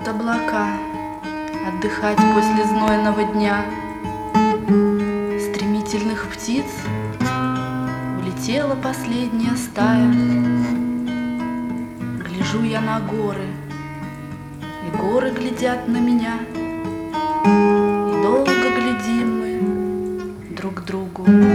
Идут облака отдыхать после знойного дня. Стремительных птиц улетела последняя стая. Гляжу я на горы, и горы глядят на меня, и долго глядим мы друг к другу